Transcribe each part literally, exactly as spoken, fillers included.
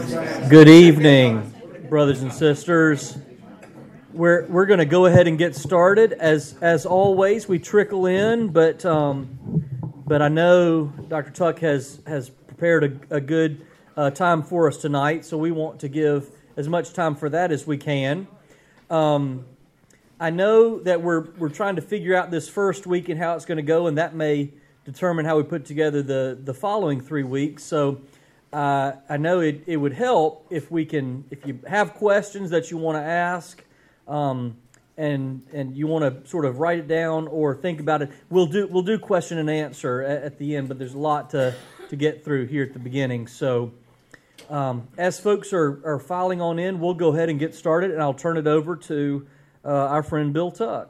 Good evening, brothers and sisters. We're we're going to go ahead and get started. As as always, we trickle in, but um, but I know Doctor Tuck has has prepared a, a good uh, time for us tonight, so we want to give as much time for that as we can. Um, I know that we're we're trying to figure out this first week and how it's going to go, and that may determine how we put together the the following three weeks. So. Uh, I know it, it would help if we can, if you have questions that you want to ask, um, and and you want to sort of write it down or think about it. We'll do we'll do question and answer at, at the end, but there's a lot to, to get through here at the beginning. So um, as folks are, are filing on in, we'll go ahead and get started, and I'll turn it over to uh, our friend Bill Tuck.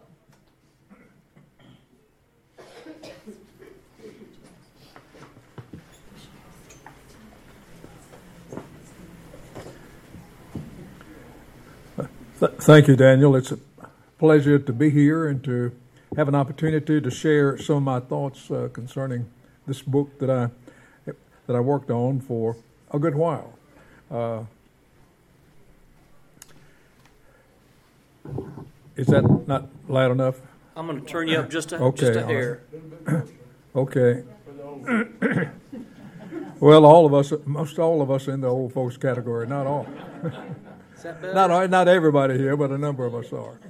Thank you, Daniel. It's a pleasure to be here and to have an opportunity to share some of my thoughts uh, concerning this book that I that I worked on for a good while. Uh, is that not loud enough? I'm going to turn you up just a, okay, just a hair. Right. Okay. Well, all of us, most all of us in the old folks category, not all. Not not everybody here, but a number of us are.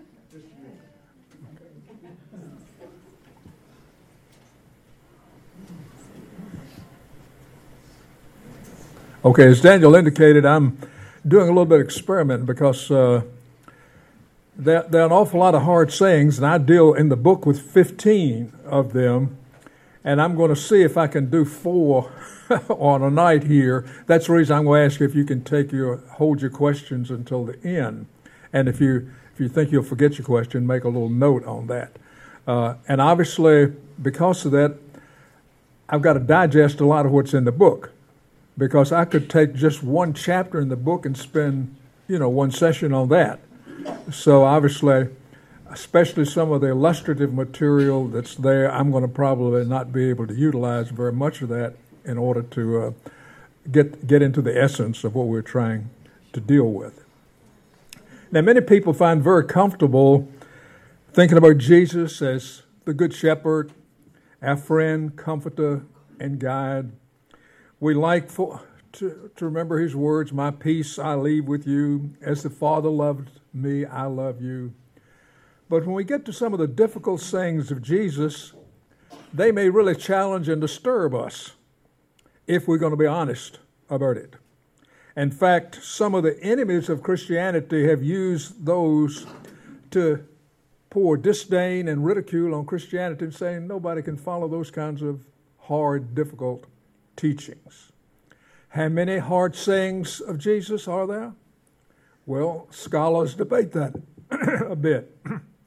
Okay, as Daniel indicated, I'm doing a little bit of experimenting because uh, there, there are an awful lot of hard sayings, and I deal in the book with fifteen of them, and I'm going to see if I can do four on a night here. That's the reason I'm going to ask you if you can take your hold your questions until the end, and if you if you think you'll forget your question, make a little note on that. Uh, and obviously, because of that, I've got to digest a lot of what's in the book, because I could take just one chapter in the book and spend you know one session on that. So obviously, especially some of the illustrative material that's there, I'm going to probably not be able to utilize very much of that in order to uh, get get into the essence of what we're trying to deal with. Now, many people find very comfortable thinking about Jesus as the Good Shepherd, our friend, comforter, and guide. We like for, to, to remember his words, "My peace I leave with you. As the Father loved me, I love you." But when we get to some of the difficult sayings of Jesus, they may really challenge and disturb us, if we're going to be honest about it. In fact, some of the enemies of Christianity have used those to pour disdain and ridicule on Christianity, saying nobody can follow those kinds of hard, difficult teachings. How many hard sayings of Jesus are there? Well, scholars debate that a bit.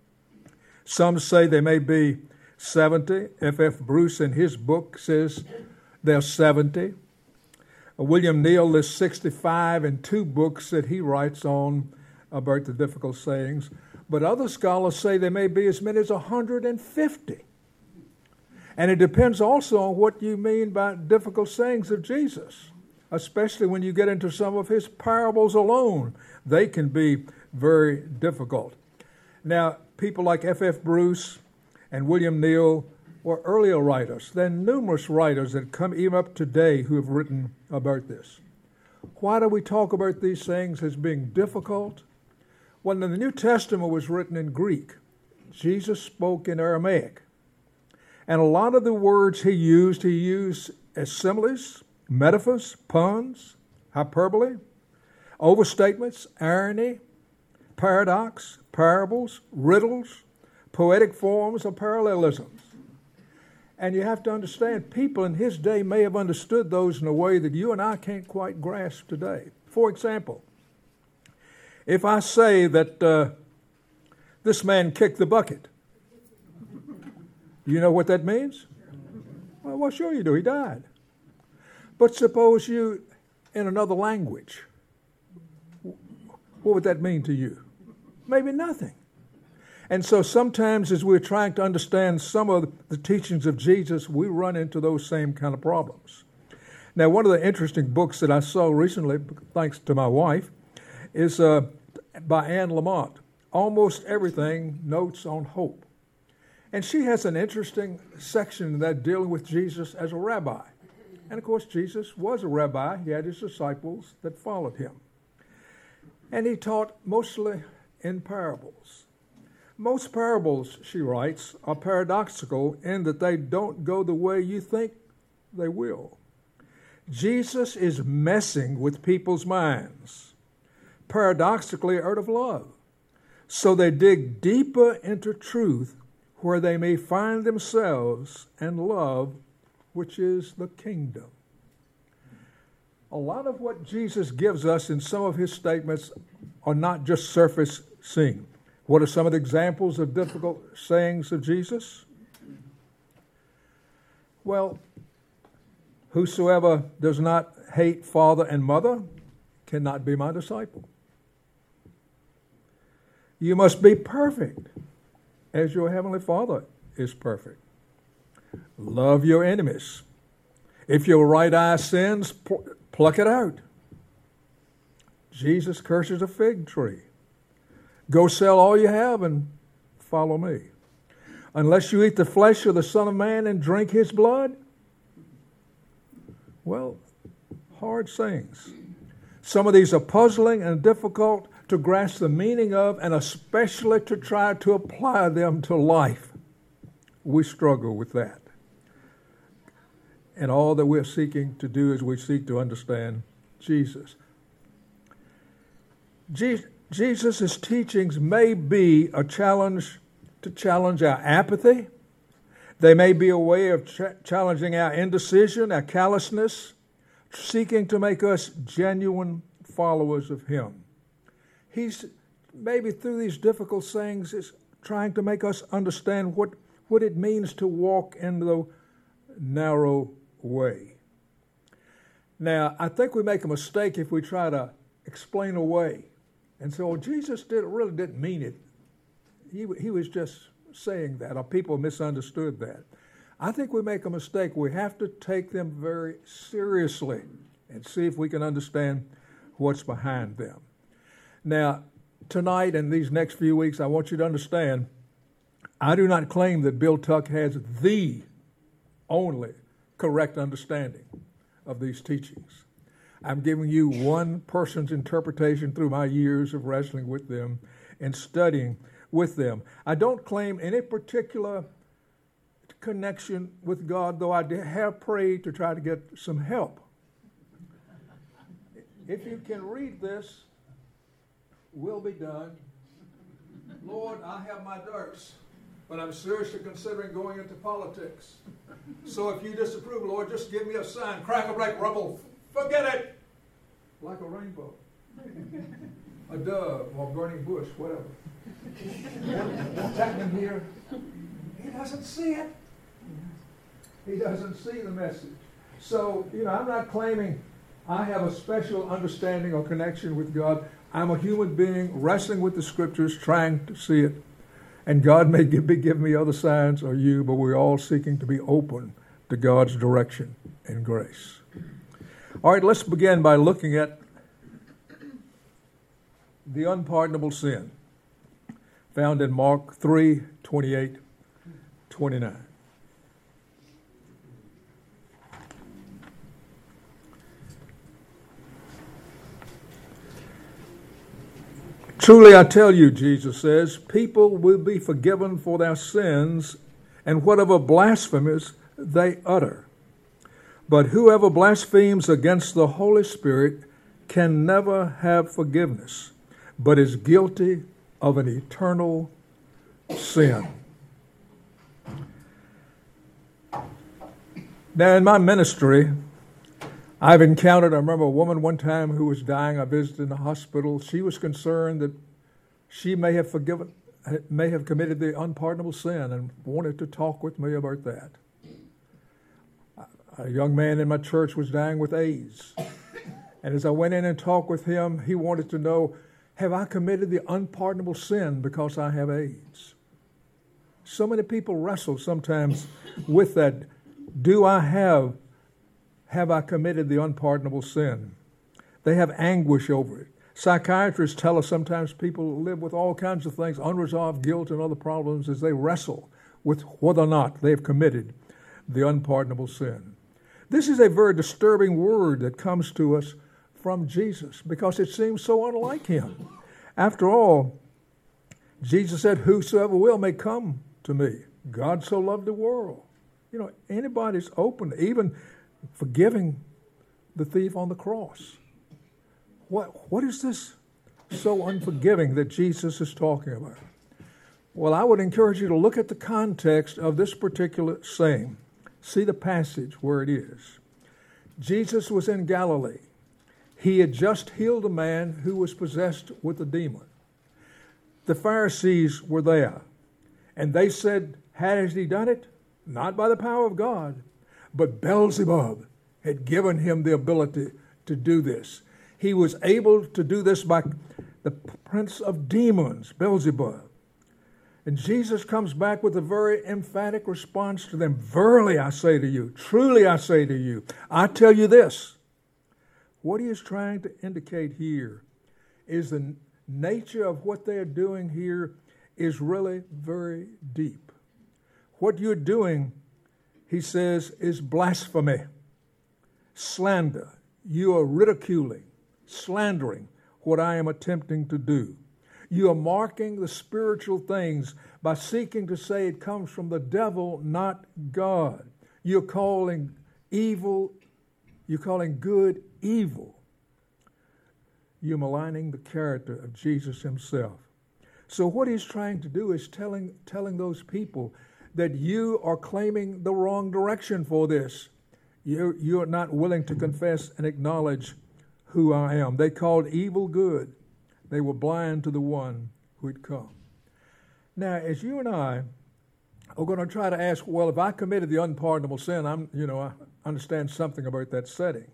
Some say there may be seventy. F F Bruce in his book says there's seventy. William Neal lists sixty-five in two books that he writes on about the difficult sayings. But other scholars say there may be as many as one hundred fifty. And it depends also on what you mean by difficult sayings of Jesus, especially when you get into some of his parables alone. They can be very difficult. Now, people like F F Bruce and William Neal were earlier writers. There are numerous writers that come even up today who have written about this. Why do we talk about these things as being difficult? Well, the New Testament was written in Greek. Jesus spoke in Aramaic. And a lot of the words he used, he used as similes, metaphors, puns, hyperbole, overstatements, irony, paradox, parables, riddles, poetic forms, or parallelisms. And you have to understand, people in his day may have understood those in a way that you and I can't quite grasp today. For example, if I say that uh, this man kicked the bucket, do you know what that means? Well, well, sure you do. He died. But suppose you, in another language, what would that mean to you? Maybe nothing. And so sometimes as we're trying to understand some of the teachings of Jesus, we run into those same kind of problems. Now, one of the interesting books that I saw recently, thanks to my wife, is uh, by Anne Lamott, Almost Everything, Notes on Hope. And she has an interesting section in that dealing with Jesus as a rabbi. And of course, Jesus was a rabbi. He had his disciples that followed him. And he taught mostly in parables. Most parables, she writes, are paradoxical in that they don't go the way you think they will. Jesus is messing with people's minds, paradoxically out of love. So they dig deeper into truth where they may find themselves and love, which is the kingdom. A lot of what Jesus gives us in some of his statements are not just surface seeing. What are some of the examples of difficult sayings of Jesus? Well, whosoever does not hate father and mother cannot be my disciple. You must be perfect as your heavenly Father is perfect. Love your enemies. If your right eye sins, pluck it out. Jesus curses a fig tree. Go sell all you have and follow me. Unless you eat the flesh of the Son of Man and drink his blood. Well, hard sayings. Some of these are puzzling and difficult to grasp the meaning of, and especially to try to apply them to life. We struggle with that. And all that we're seeking to do is we seek to understand Jesus. Je- Jesus' teachings may be a challenge to challenge our apathy. They may be a way of ch- challenging our indecision, our callousness, seeking to make us genuine followers of him. He's maybe through these difficult sayings is trying to make us understand what, what it means to walk in the narrow way. Now, I think we make a mistake if we try to explain away and say, well, Jesus did, really didn't mean it. He, he was just saying that, or people misunderstood that. I think we make a mistake. We have to take them very seriously and see if we can understand what's behind them. Now, tonight and these next few weeks, I want you to understand, I do not claim that Bill Tuck has the only correct understanding of these teachings. I'm giving you one person's interpretation through my years of wrestling with them and studying with them. I don't claim any particular connection with God, though I have prayed to try to get some help. If you can read this, will be done. Lord, I have my doubts, but I'm seriously considering going into politics. So if you disapprove, Lord, just give me a sign. Crackle, break, rumble. Forget it. Like a rainbow. A dove or burning bush, whatever. What's happening here? He doesn't see it. He doesn't see the message. So, you know, I'm not claiming I have a special understanding or connection with God. I'm a human being wrestling with the scriptures, trying to see it. And God may give, be giving me other signs or you, but we're all seeking to be open to God's direction and grace. All right, let's begin by looking at the unpardonable sin found in Mark three, twenty-eight, twenty-nine. Truly I tell you, Jesus says, people will be forgiven for their sins and whatever blasphemies they utter. But whoever blasphemes against the Holy Spirit can never have forgiveness, but is guilty of an eternal sin. Now, in my ministry, I've encountered, I remember a woman one time who was dying. I visited in the hospital. She was concerned that she may have forgiven, may have committed the unpardonable sin and wanted to talk with me about that. A young man in my church was dying with AIDS. And as I went in and talked with him, he wanted to know, have I committed the unpardonable sin because I have AIDS? So many people wrestle sometimes with that. Do I have have I committed the unpardonable sin? They have anguish over it. Psychiatrists tell us sometimes people live with all kinds of things, unresolved guilt and other problems as they wrestle with whether or not they've committed the unpardonable sin. This is a very disturbing word that comes to us from Jesus because it seems so unlike him. After all, Jesus said, whosoever will may come to me. God so loved the world. You know, anybody's open, even forgiving the thief on the cross. What, what is this so unforgiving that Jesus is talking about? Well, I would encourage you to look at the context of this particular saying. See the passage where it is. Jesus was in Galilee. He had just healed a man who was possessed with a demon. The Pharisees were there, and they said, had he done it? Not by the power of God, but Beelzebub had given him the ability to do this. He was able to do this by the prince of demons, Beelzebub. And Jesus comes back with a very emphatic response to them. Verily I say to you, truly I say to you, I tell you this. What he is trying to indicate here is the nature of what they are doing here is really very deep. What you're doing, he says, is blasphemy, slander. You are ridiculing, slandering what I am attempting to do. You are marking the spiritual things by seeking to say it comes from the devil, not God. You're calling evil, you're calling good evil. You're maligning the character of Jesus himself. So what he's trying to do is telling, telling those people that you are claiming the wrong direction for this. You're, you're not willing to confess and acknowledge who I am. They called evil good. They were blind to the one who had come. Now, as you and I are going to try to ask, well, if I committed the unpardonable sin, I'm, you know, I understand something about that setting.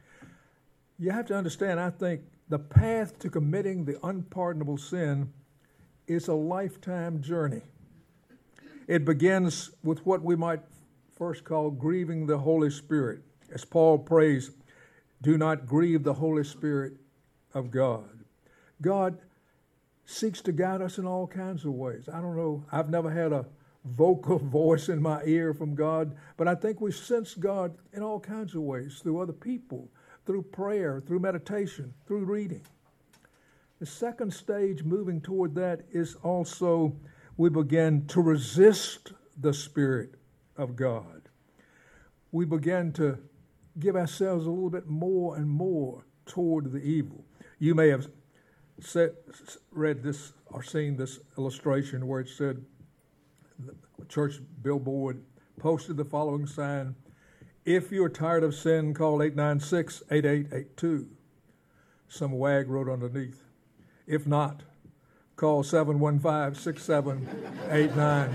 You have to understand, I think, the path to committing the unpardonable sin is a lifetime journey. It begins with what we might first call grieving the Holy Spirit. As Paul prays, do not grieve the Holy Spirit of God. God seeks to guide us in all kinds of ways. I don't know, I've never had a vocal voice in my ear from God, but I think we sense God in all kinds of ways, through other people, through prayer, through meditation, through reading. The second stage moving toward that is also we begin to resist the Spirit of God. We begin to give ourselves a little bit more and more toward the evil. You may have said, read this or seen this illustration where it said, the church billboard posted the following sign, if you're tired of sin, call eight nine six, eight eight eight two. Some wag wrote underneath. If not, call seven one five, six seven eight nine.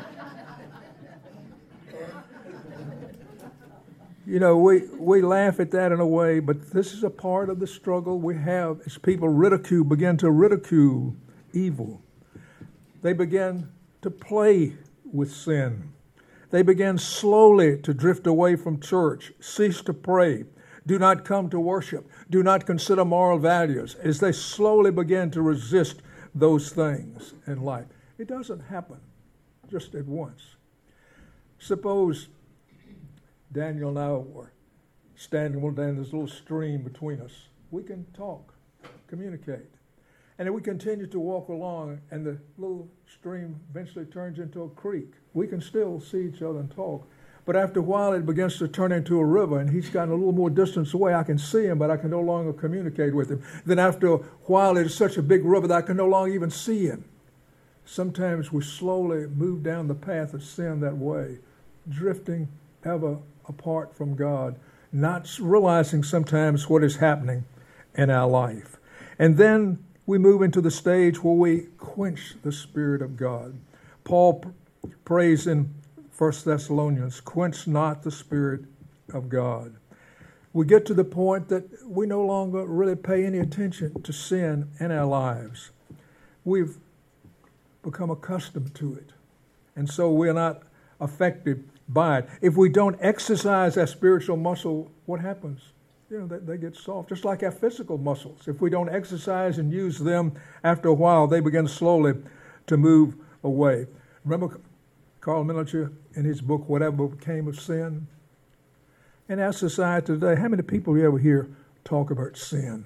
You know, we, we laugh at that in a way, but this is a part of the struggle we have as people ridicule, begin to ridicule evil. They begin to play with sin. They begin slowly to drift away from church, cease to pray, do not come to worship, do not consider moral values, as they slowly begin to resist those things in life. It doesn't happen just at once. Suppose Daniel and I were standing well down this little stream between us. We can talk, communicate. And if we continue to walk along and the little stream eventually turns into a creek, we can still see each other and talk. But after a while, it begins to turn into a river, and he's gotten a little more distance away. I can see him, but I can no longer communicate with him. Then after a while, it is such a big river that I can no longer even see him. Sometimes we slowly move down the path of sin that way, drifting ever apart from God, not realizing sometimes what is happening in our life. And then we move into the stage where we quench the Spirit of God. Paul p- prays in First Thessalonians, quench not the Spirit of God. We get to the point that we no longer really pay any attention to sin in our lives. We've become accustomed to it. And so we're not affected by it. If we don't exercise our spiritual muscle, what happens? You know, they, they get soft, just like our physical muscles. If we don't exercise and use them, after a while, they begin slowly to move away. Remember Carl Miniature in his book, Whatever Became of Sin? In our society today, how many people you ever hear talk about sin?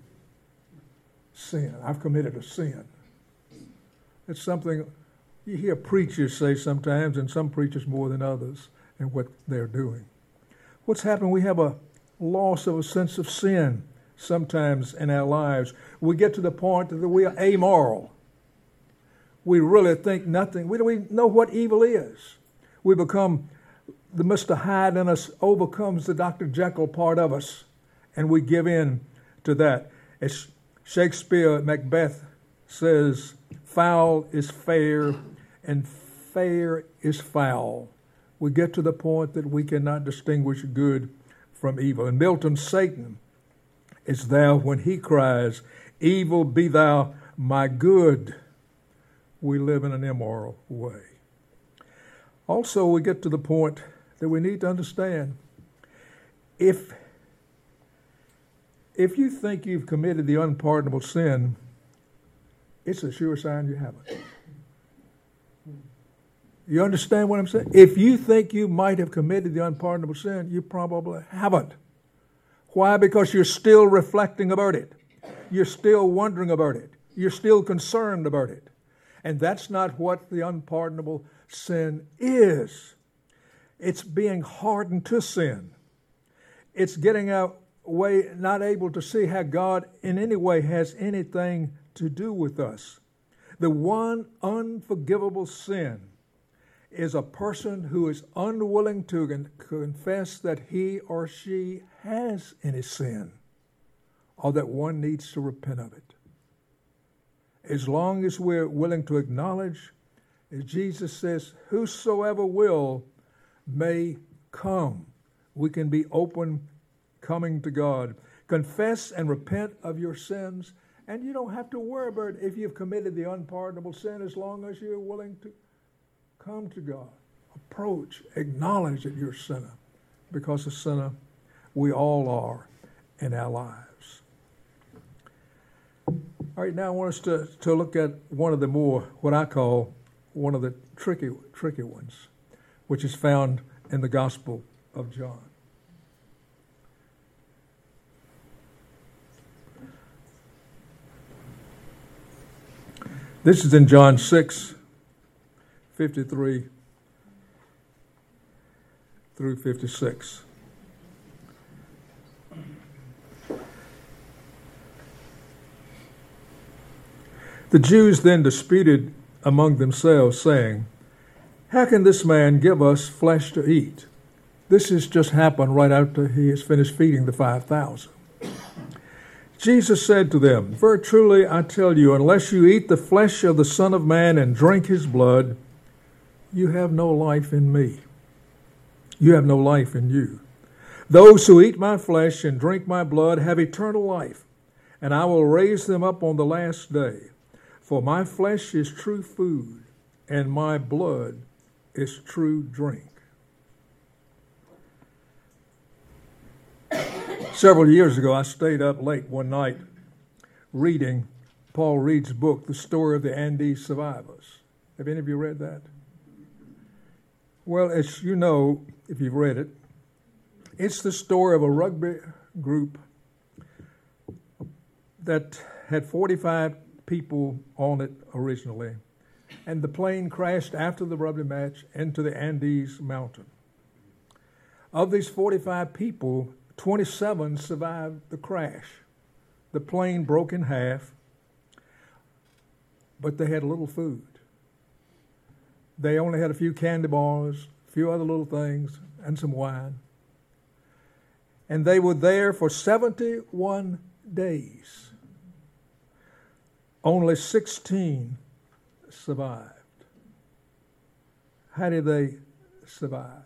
Sin. I've committed a sin. It's something you hear preachers say sometimes, and some preachers more than others, in what they're doing. What's happened? We have a loss of a sense of sin sometimes in our lives. We get to the point that we are amoral. We really think nothing. We don't know what evil is. We become, the Mister Hyde in us overcomes the Doctor Jekyll part of us, and we give in to that. As Shakespeare, Macbeth says, foul is fair, and fair is foul. We get to the point that we cannot distinguish good from evil. And Milton's Satan is there when he cries, evil be thou my good. We live in an immoral way. Also, we get to the point that we need to understand, if, if you think you've committed the unpardonable sin, it's a sure sign you haven't. You understand what I'm saying? If you think you might have committed the unpardonable sin, you probably haven't. Why? Because you're still reflecting about it. You're still wondering about it. You're still concerned about it. And that's not what the unpardonable sin is. It's being hardened to sin. It's getting away, not able to see how God in any way has anything to do with us. The one unforgivable sin is a person who is unwilling to con- confess that he or she has any sin, or that one needs to repent of it. As long as we're willing to acknowledge, as Jesus says, whosoever will may come. We can be open, coming to God. Confess and repent of your sins, and you don't have to worry about if you've committed the unpardonable sin, as long as you're willing to come to God, approach, acknowledge that you're a sinner, because a sinner we all are in our lives. All right, now I want us to, to look at one of the more, what I call, one of the tricky, tricky ones, which is found in the Gospel of John. This is in John six, fifty-three through fifty-six. The Jews then disputed among themselves, saying, how can this man give us flesh to eat? This has just happened right after he has finished feeding the five thousand. Jesus said to them, very truly I tell you, unless you eat the flesh of the Son of Man and drink his blood, you have no life in me. You have no life in you. Those who eat my flesh and drink my blood have eternal life, and I will raise them up on the last day. For my flesh is true food, and my blood is true drink. Several years ago, I stayed up late one night reading Paul Reed's book, The Story of the Andes Survivors. Have any of you read that? Well, as you know, if you've read it, it's the story of a rugby group that had forty-five people on it originally, and the plane crashed after the rugby match into the Andes mountain. Of these forty-five people, twenty-seven survived the crash. The plane broke in half, but they had little food. They only had a few candy bars, a few other little things, and some wine. And they were there for seventy-one days. Only sixteen survived. How did they survive?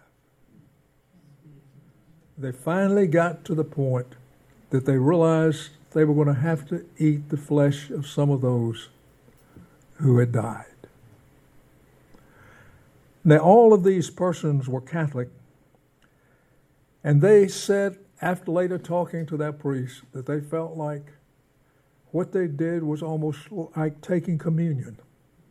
They finally got to the point that they realized they were going to have to eat the flesh of some of those who had died. Now, all of these persons were Catholic, and they said, after later talking to that priest, that they felt like what they did was almost like taking communion.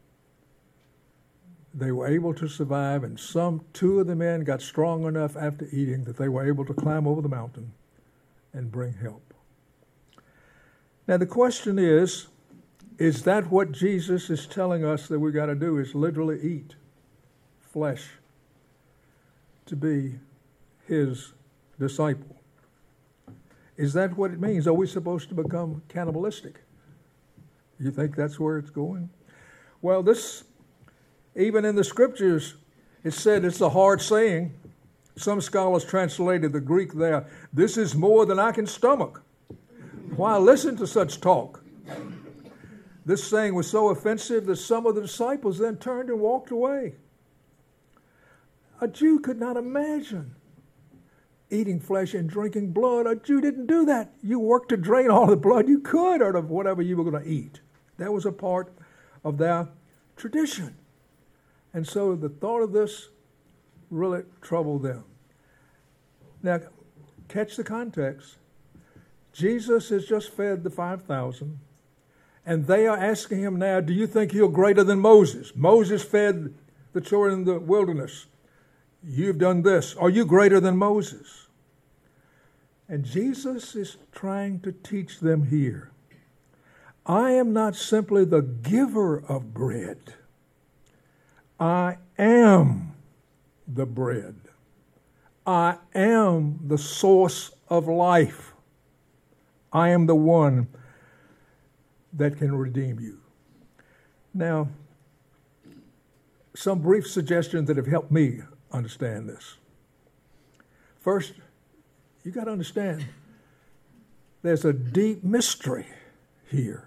They were able to survive, and some two of the men got strong enough after eating that they were able to climb over the mountain and bring help. Now, the question is, is that what Jesus is telling us that we got to do, is literally eat flesh to be his disciple? Is that what it means? Are we supposed to become cannibalistic? You think that's where it's going? Well, this, even in the scriptures, it said it's a hard saying. Some scholars translated the Greek there, this is more than I can stomach. Why listen to such talk? This saying was so offensive that some of the disciples then turned and walked away. A Jew could not imagine eating flesh and drinking blood. A Jew didn't do that. You worked to drain all the blood you could out of whatever you were going to eat. That was a part of their tradition. And so the thought of this really troubled them. Now, catch the context. Jesus has just fed the five thousand, and they are asking him now, do you think you're greater than Moses? Moses fed the children in the wilderness. You've done this. Are you greater than Moses? And Jesus is trying to teach them here. I am not simply the giver of bread. I am the bread. I am the source of life. I am the one that can redeem you. Now, some brief suggestions that have helped me understand this. First, you got to understand there's a deep mystery here.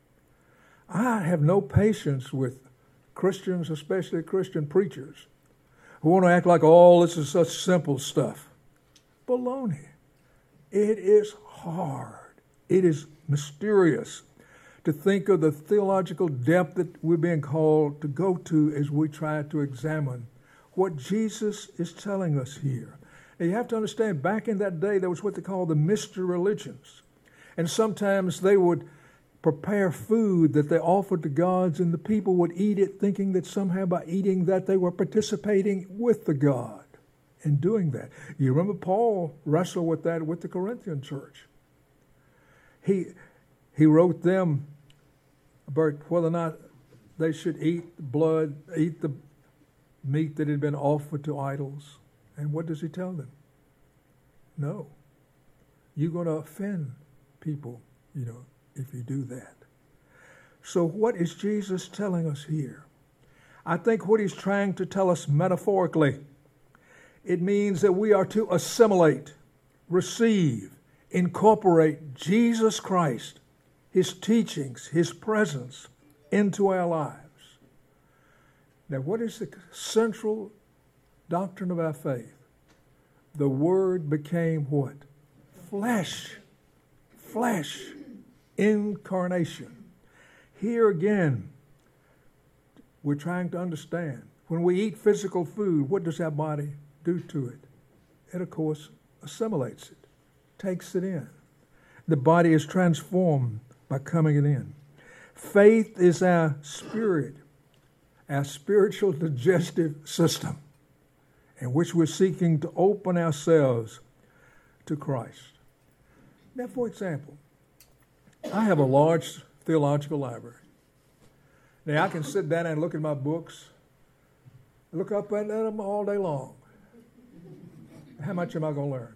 I have no patience with Christians, especially Christian preachers, who want to act like, oh, this is such simple stuff. Baloney. It is hard. It is mysterious to think of the theological depth that we're being called to go to as we try to examine what Jesus is telling us here. Now, you have to understand, back in that day, there was what they called the mystery religions. And sometimes they would prepare food that they offered to gods, and the people would eat it thinking that somehow by eating that they were participating with the God in doing that. You remember Paul wrestled with that with the Corinthian church. He, he wrote them about whether or not they should eat the blood, eat the meat that had been offered to idols. And what does he tell them? No. You're going to offend people, you know, if you do that. So what is Jesus telling us here? I think what he's trying to tell us metaphorically, it means that we are to assimilate, receive, incorporate Jesus Christ, his teachings, his presence into our lives. Now, what is the central doctrine of our faith? The Word became what? Flesh. Flesh. Incarnation. Here again, we're trying to understand. When we eat physical food, what does our body do to it? It, of course, assimilates it, takes it in. The body is transformed by coming it in. Faith is our spirit, our spiritual digestive system, in which we're seeking to open ourselves to Christ. Now, for example, I have a large theological library. Now, I can sit down and look at my books, look up at them all day long. How much am I going to learn?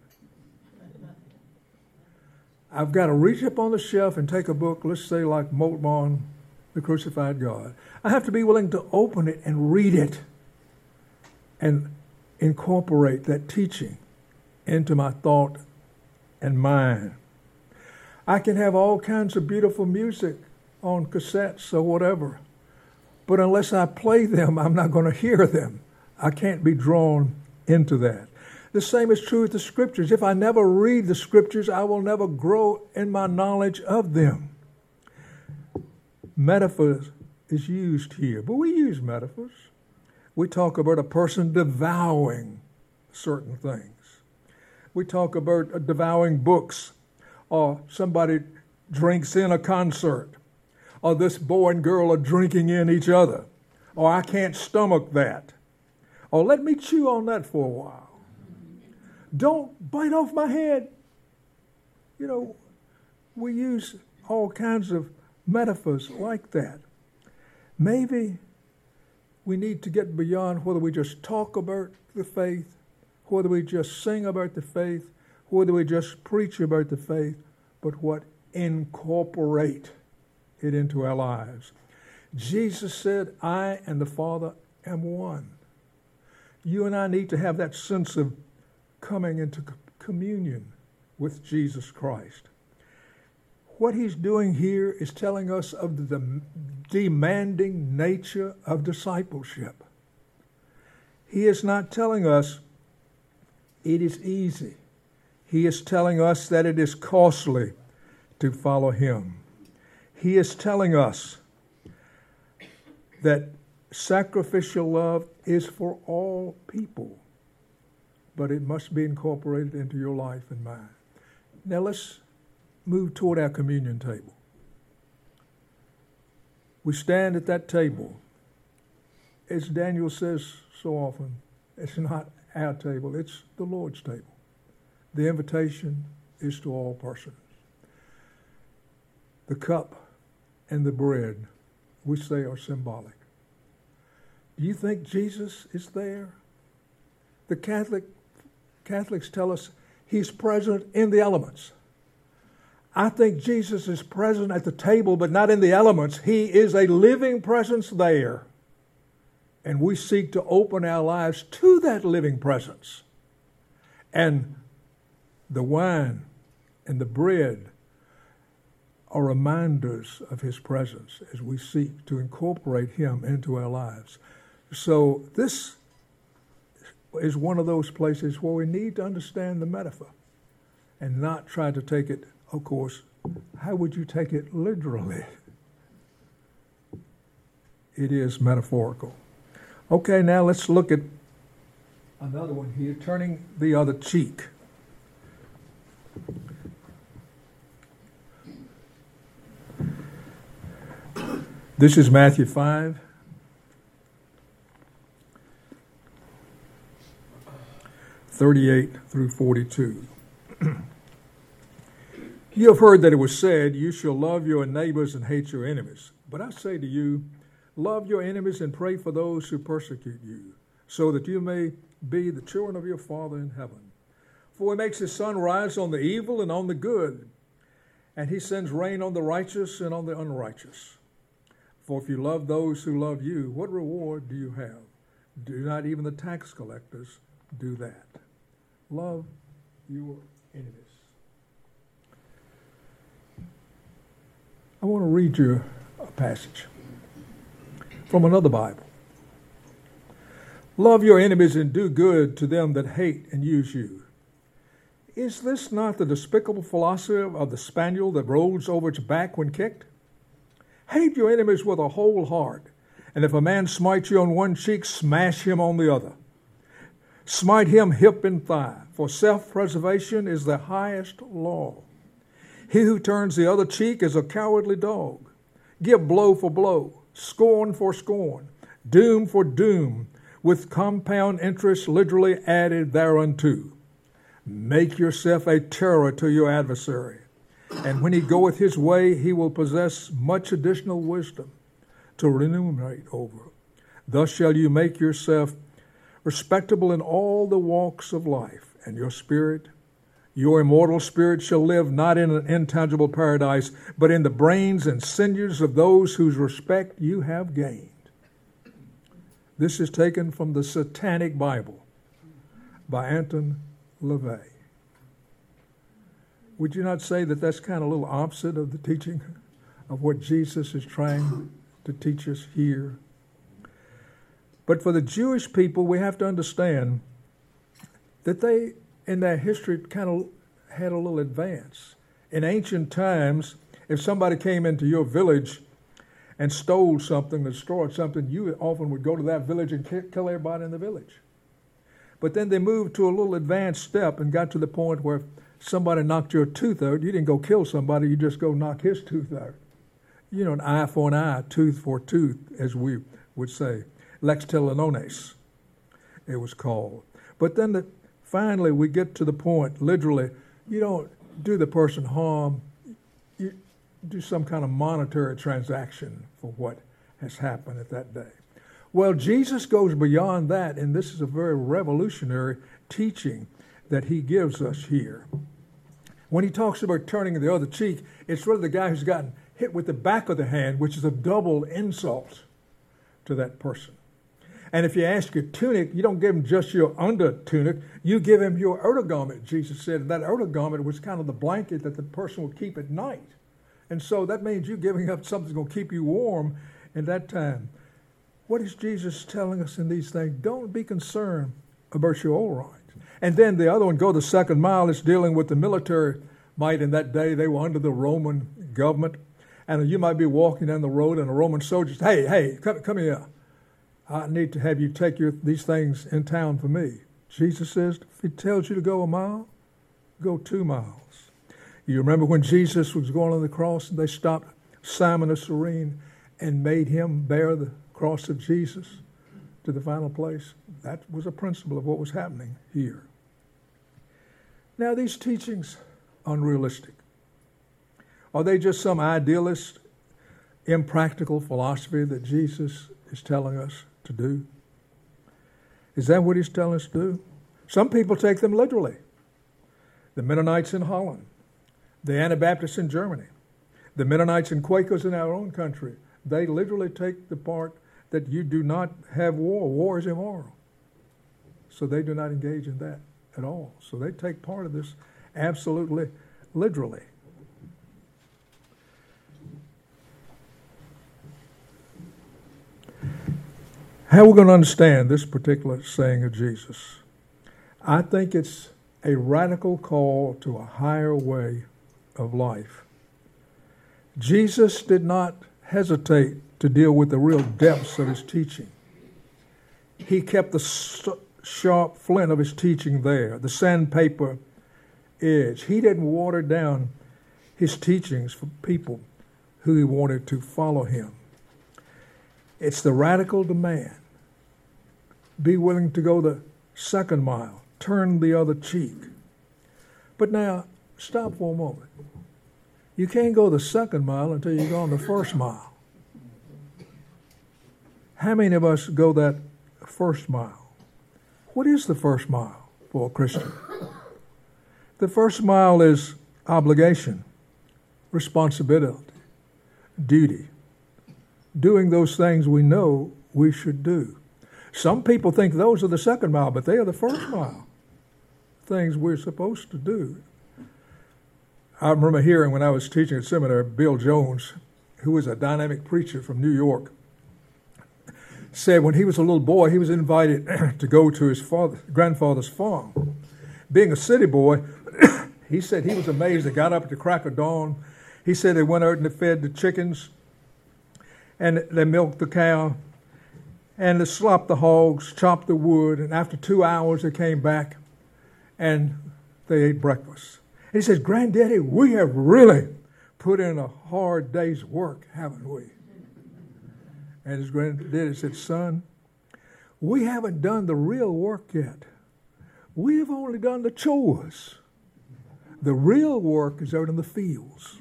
I've got to reach up on the shelf and take a book, let's say like Moltmann, The Crucified God. I have to be willing to open it and read it and incorporate that teaching into my thought and mind. I can have all kinds of beautiful music on cassettes or whatever, but unless I play them, I'm not going to hear them. I can't be drawn into that. The same is true with the Scriptures. If I never read the Scriptures, I will never grow in my knowledge of them. Metaphors is used here, but we use metaphors. We talk about a person devouring certain things. We talk about devouring books, or somebody drinks in a concert, or this boy and girl are drinking in each other, or I can't stomach that, or let me chew on that for a while. Don't bite off my head. You know, we use all kinds of metaphors like that. Maybe we need to get beyond whether we just talk about the faith, whether we just sing about the faith, whether we just preach about the faith, but what incorporate it into our lives. Jesus said, I and the Father am one. You and I need to have that sense of coming into communion with Jesus Christ. What he's doing here is telling us of the demanding nature of discipleship. He is not telling us it is easy. He is telling us that it is costly to follow him. He is telling us that sacrificial love is for all people, but it must be incorporated into your life and mine. Now let's move toward our communion table. We stand at that table. As Daniel says so often, it's not our table, it's the Lord's table. The invitation is to all persons. The cup and the bread, we say, are symbolic. Do you think Jesus is there? The Catholic Catholics tell us he's present in the elements. I think Jesus is present at the table, but not in the elements. He is a living presence there. And we seek to open our lives to that living presence. And the wine and the bread are reminders of his presence as we seek to incorporate him into our lives. So this is one of those places where we need to understand the metaphor and not try to take it, of course, how would you take it literally? It is metaphorical. Okay, now let's look at another one here, turning the other cheek. This is Matthew five. thirty-eight through forty-two. You have heard that it was said, you shall love your neighbors and hate your enemies. But I say to you, love your enemies and pray for those who persecute you, so that you may be the children of your Father in heaven. For he makes his sun rise on the evil and on the good, and he sends rain on the righteous and on the unrighteous. For if you love those who love you, what reward do you have? Do not even the tax collectors do that? Love your enemies. I want to read you a passage from another Bible. Love your enemies and do good to them that hate and use you. Is this not the despicable philosophy of the spaniel that rolls over its back when kicked? Hate your enemies with a whole heart, and if a man smites you on one cheek, smash him on the other. Smite him hip and thigh, for self-preservation is the highest law. He who turns the other cheek is a cowardly dog. Give blow for blow, scorn for scorn, doom for doom, with compound interest literally added thereunto. Make yourself a terror to your adversary, and when he goeth his way, he will possess much additional wisdom to remunerate over. Thus shall you make yourself respectable in all the walks of life, and your spirit, your immortal spirit, shall live not in an intangible paradise, but in the brains and sinews of those whose respect you have gained. This is taken from the Satanic Bible by Anton LaVey. Would you not say that that's kind of a little opposite of the teaching of what Jesus is trying to teach us here? But for the Jewish people, we have to understand that they, in their history, kind of had a little advance. In ancient times, if somebody came into your village and stole something, destroyed something, you often would go to that village and kill everybody in the village. But then they moved to a little advanced step and got to the point where somebody knocked your tooth out. You didn't go kill somebody, you just go knock his tooth out. You know, an eye for an eye, tooth for tooth, as we would say. Lex talionis, it was called. But then the, finally we get to the point, literally, you don't do the person harm, you do some kind of monetary transaction for what has happened at that day. Well, Jesus goes beyond that, and this is a very revolutionary teaching that he gives us here. When he talks about turning the other cheek, it's really the guy who's gotten hit with the back of the hand, which is a double insult to that person. And if you ask your tunic, you don't give him just your under tunic, you give him your outer garment, Jesus said. And that outer garment was kind of the blanket that the person would keep at night. And so that means you giving up something that's going to keep you warm in that time. What is Jesus telling us in these things? Don't be concerned about your own rights. And then the other one, go the second mile, is dealing with the military might. In that day, they were under the Roman government. And you might be walking down the road and a Roman soldier says, hey, hey, come, come here. I need to have you take your, these things in town for me. Jesus says, if he tells you to go a mile, go two miles. You remember when Jesus was going on the cross and they stopped Simon of Cyrene and made him bear the cross of Jesus to the final place? That was a principle of what was happening here. Now, these teachings, unrealistic. Are they just some idealist, impractical philosophy that Jesus is telling us to do? Is that what he's telling us to do? Some people take them literally. The Mennonites in Holland, the Anabaptists in Germany, the Mennonites and Quakers in our own country, they literally take the part that you do not have war. War is immoral. So they do not engage in that at all. So they take part of this absolutely literally. How are we going to understand this particular saying of Jesus? I think it's a radical call to a higher way of life. Jesus did not hesitate to deal with the real depths of his teaching. He kept the sharp flint of his teaching there, the sandpaper edge. He didn't water down his teachings for people who he wanted to follow him. It's the radical demand. Be willing to go the second mile. Turn the other cheek. But now, stop for a moment. You can't go the second mile until you go on the first mile. How many of us go that first mile? What is the first mile for a Christian? The first mile is obligation, responsibility, duty, doing those things we know we should do. Some people think those are the second mile, but they are the first mile, things we're supposed to do. I remember hearing when I was teaching at seminary, Bill Jones, who was a dynamic preacher from New York, said when he was a little boy, he was invited to go to his father, grandfather's farm. Being a city boy, he said he was amazed. They got up at the crack of dawn. He said they went out and they fed the chickens, and they milked the cow, and they slopped the hogs, chopped the wood, and after two hours they came back, and they ate breakfast. And he says, Granddaddy, we have really put in a hard day's work, haven't we? And his granddaddy said, son, we haven't done the real work yet. We've only done the chores. The real work is out in the fields.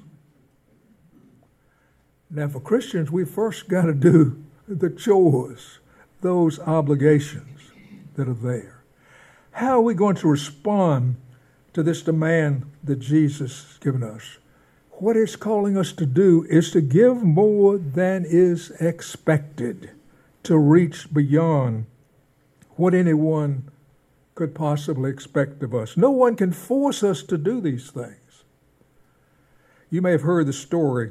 Now, for Christians, we first got to do the chores, those obligations that are there. How are we going to respond to this demand that Jesus has given us? What it's calling us to do is to give more than is expected, to reach beyond what anyone could possibly expect of us. No one can force us to do these things. You may have heard the story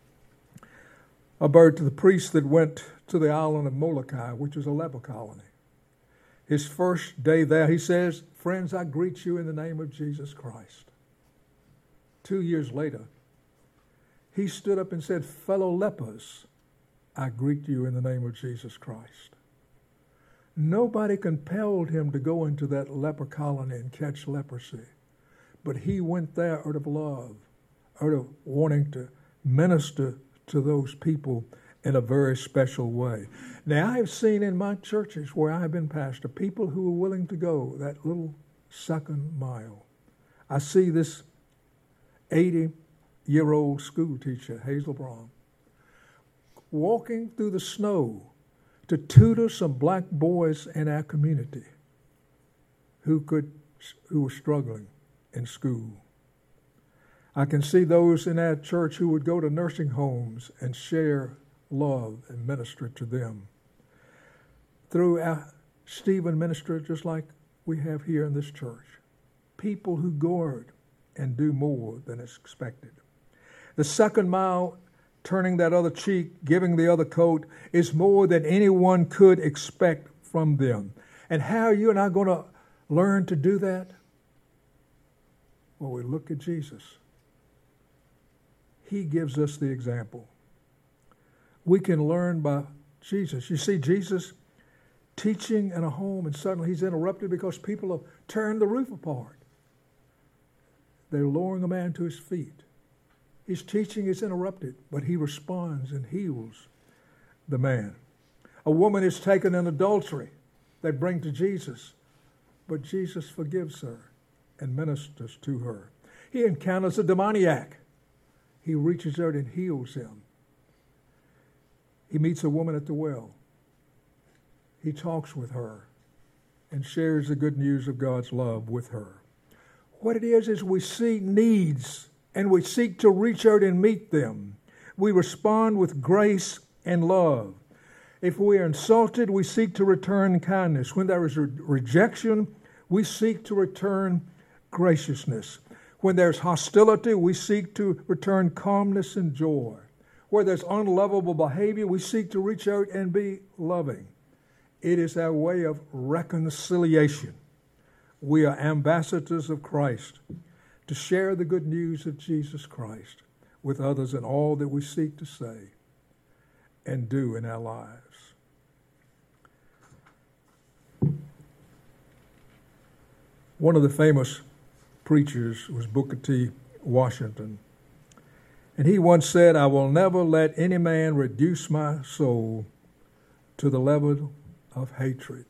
about the priest that went to the island of Molokai, which was a leper colony. His first day there, he says, friends, I greet you in the name of Jesus Christ. Two years later, he stood up and said, fellow lepers, I greet you in the name of Jesus Christ. Nobody compelled him to go into that leper colony and catch leprosy. But he went there out of love, out of wanting to minister to those people in a very special way. Now, I have seen in my churches where I have been pastor, people who are willing to go that little second mile. I see this eighty-year-old school teacher, Hazel Braun, walking through the snow to tutor some black boys in our community who could who were struggling in school. I can see those in our church who would go to nursing homes and share love and minister to them. Through our Stephen ministry, just like we have here in this church, people who go out and do more than is expected. The second mile, turning that other cheek, giving the other coat, is more than anyone could expect from them. And how are you and I going to learn to do that? Well, we look at Jesus. He gives us the example. We can learn by Jesus. You see Jesus teaching in a home, and suddenly he's interrupted because people have turned the roof apart. They're lowering a man to his feet. His teaching is interrupted, but he responds and heals the man. A woman is taken in adultery. They bring to Jesus, but Jesus forgives her and ministers to her. He encounters a demoniac. He reaches out and heals him. He meets a woman at the well. He talks with her and shares the good news of God's love with her. What it is is we see needs and we seek to reach out and meet them. We respond with grace and love. If we are insulted, we seek to return kindness. When there is re- rejection, we seek to return graciousness. When there's hostility, we seek to return calmness and joy. Where there's unlovable behavior, we seek to reach out and be loving. It is our way of reconciliation. We are ambassadors of Christ to share the good news of Jesus Christ with others in all that we seek to say and do in our lives. One of the famous preachers was Booker T. Washington. And he once said, "I will never let any man reduce my soul to the level of hatred."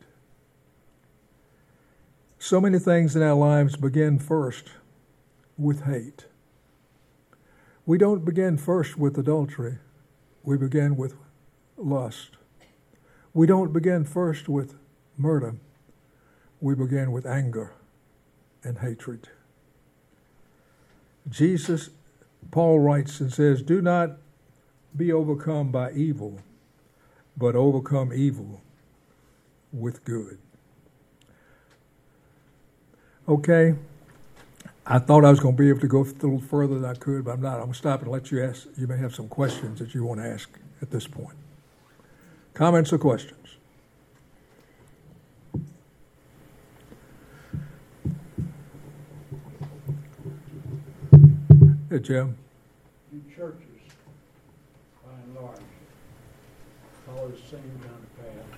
So many things in our lives begin first with hate. We don't begin first with adultery. We begin with lust. We don't begin first with murder. We begin with anger and hatred. Jesus, Paul writes and says, "Do not be overcome by evil, but overcome evil with good." Okay, I thought I was going to be able to go a little further than I could, but I'm not. I'm going to stop and let you ask. You may have some questions that you want to ask at this point. Comments or questions? Hey, Jim. In churches, by and large, follow the same kind of path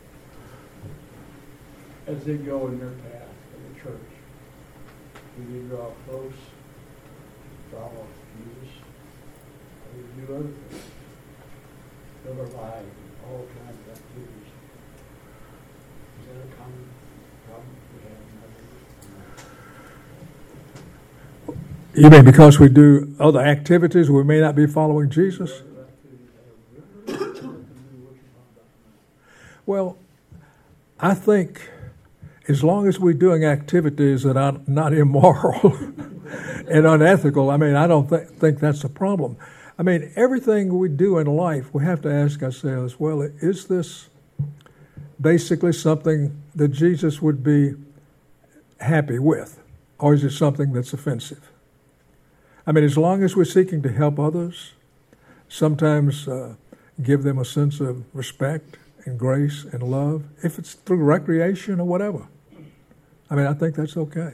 as they go in their path of the church. Do they draw close, follow Jesus, or they do other things, live a lie, all kinds of activities? Is that a common problem we have in our church? You mean because we do other activities, we may not be following Jesus? Well, I think as long as we're doing activities that are not immoral and unethical, I mean, I don't th- think that's a problem. I mean, everything we do in life, we have to ask ourselves, well, is this basically something that Jesus would be happy with, or is it something that's offensive? I mean, as long as we're seeking to help others, sometimes uh, give them a sense of respect and grace and love, if it's through recreation or whatever, I mean, I think that's okay.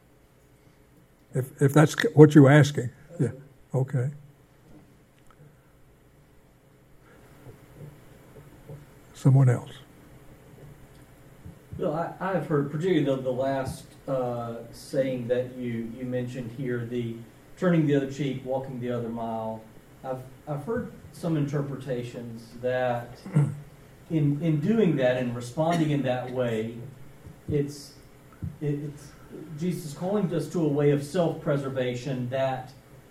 If if that's what you're asking, yeah, okay. someone else. Bill, I, I've heard, particularly the, the last uh, saying that you, you mentioned here, the turning the other cheek, walking the other mile. I've I've heard some interpretations that in in doing that and responding in that way, it's it, it's Jesus is calling us to a way of self-preservation that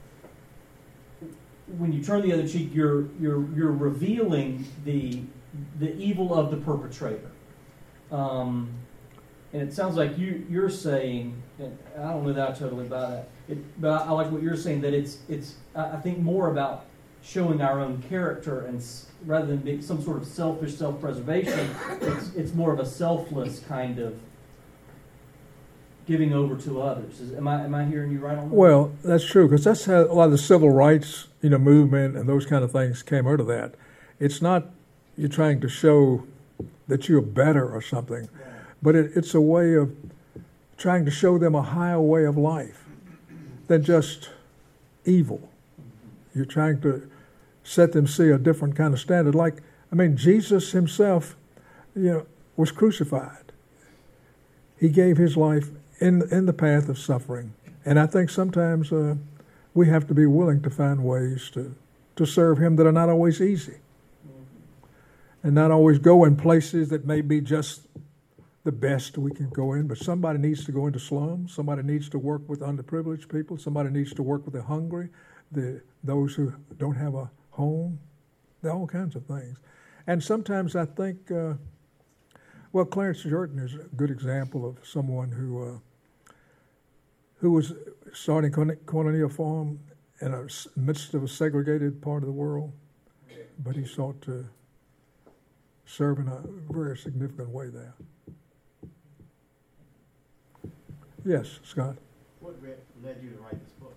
when you turn the other cheek, you're you're you're revealing the the evil of the perpetrator. Um, and it sounds like you you're saying, and I don't know that I totally buy that, it, but I, I like what you're saying, that it's it's I think more about showing our own character, and rather than being some sort of selfish self-preservation, it's it's more of a selfless kind of giving over to others. Is, am I am I hearing you right on that? Well, that's true, because that's how a lot of the civil rights, you know, movement and those kind of things came out of that. It's not you're trying to show that you're better or something, yeah. but it, it's a way of trying to show them a higher way of life than just evil. You're trying to set them see a different kind of standard. Like, I mean, Jesus himself, you know, was crucified. He gave his life in in the path of suffering. And I think sometimes uh, we have to be willing to find ways to, to serve him that are not always easy. And not always go in places that may be just the best we can go in, but somebody needs to go into slums. Somebody needs to work with underprivileged people. Somebody needs to work with the hungry, the those who don't have a home. There are all kinds of things. And sometimes I think, uh, well, Clarence Jordan is a good example of someone who uh, who was starting Cornelia Farm in the midst of a segregated part of the world, but he sought to serve in a very significant way there. Yes, Scott? What led you to write this book?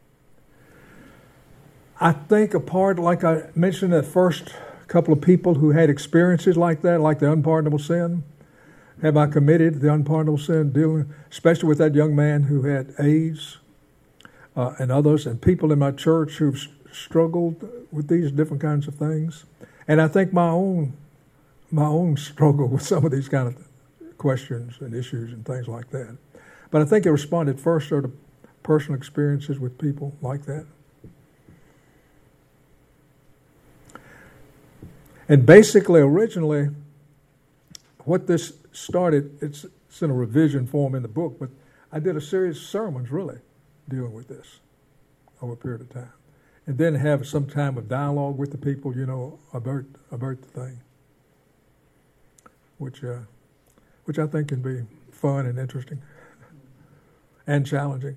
I think a part, like I mentioned, the first couple of people who had experiences like that, like the unpardonable sin. Have I committed the unpardonable sin, dealing, especially with that young man who had AIDS uh, and others, and people in my church who've struggled with these different kinds of things. And I think my own my own struggle with some of these kind of questions and issues and things like that. But I think it responded first to personal experiences with people like that. And basically, originally, what this started, it's, it's in a revision form in the book, but I did a series of sermons, really, dealing with this over a period of time. And then have some time of dialogue with the people, you know, about, about the thing, which, uh, which I think can be fun and interesting and challenging.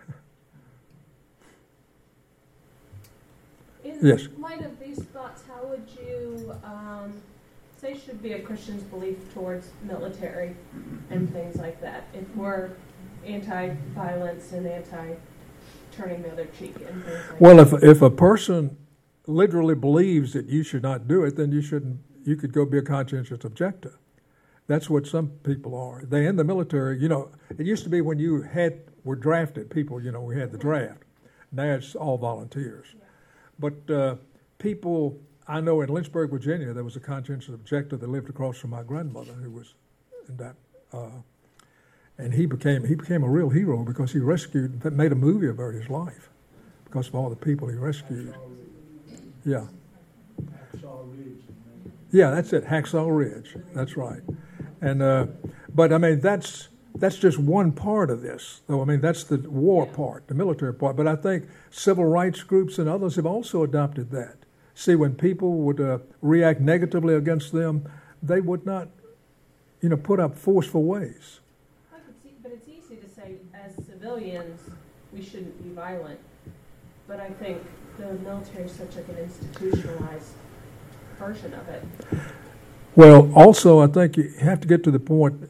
In Yes. light of these thoughts, how would you um, say should be a Christian's belief towards military and things like that? If we're anti-violence and anti-turning the other cheek and things like well, that. Well, if if a person literally believes that you should not do it, then you shouldn't. You could go be a conscientious objector. That's what some people are. They in the military. You know, it used to be when you had were drafted people. You know, we had the draft. Now it's all volunteers. Yeah. But uh, people, I know in Lynchburg, Virginia, there was a conscientious objector that lived across from my grandmother who was in that, uh, and he became he became a real hero because he rescued, made a movie about his life because of all the people he rescued. Yeah. Hacksaw Ridge. Yeah, that's it, Hacksaw Ridge. That's right. And uh, but I mean that's. That's just one part of this, though. I mean, that's the war part, the military part. But I think civil rights groups and others have also adopted that. See, when people would uh, react negatively against them, they would not, you know, put up forceful ways. I could see, but it's easy to say, as civilians, we shouldn't be violent. But I think the military is such like an institutionalized version of it. Well, also, I think you have to get to the point.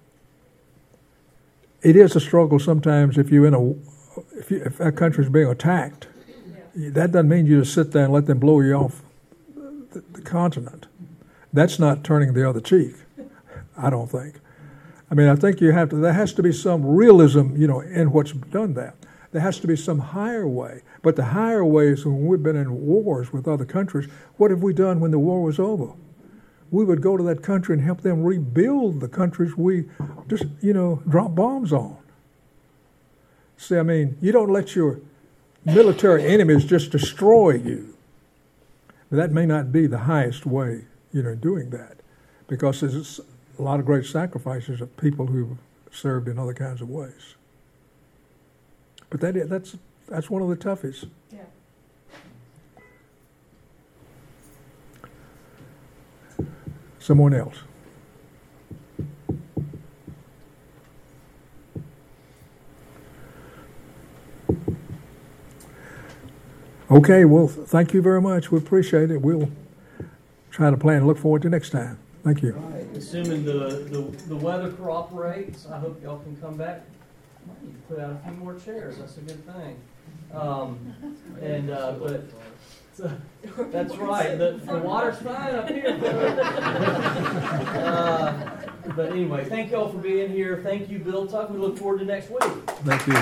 It is a struggle sometimes if you're in a if, you, if that country is being attacked. Yeah. That doesn't mean you just sit there and let them blow you off the, the continent. That's not turning the other cheek, I don't think. I mean, I think you have to. There has to be some realism, you know, in what's done there. There has to be some higher way. But the higher way is when we've been in wars with other countries. What have we done when the war was over? we would go to that country and help them rebuild the countries we just, you know, drop bombs on. See, I mean, you don't let your military enemies just destroy you. That may not be the highest way, you know, doing that, because there's a lot of great sacrifices of people who served in other kinds of ways. But that is, that's that's one of the toughest. Yeah. Someone else. Okay, well, thank you very much. We appreciate it. We'll try to plan and look forward to next time. Thank you. All right. Assuming the, the, the weather cooperates, I hope y'all can come back. Might need to put out a few more chairs. That's a good thing. Um, and uh, but so, that's right. The, the water's fine up here. uh, but anyway, thank y'all for being here. Thank you, Bill Tuck. We look forward to next week. Thank you.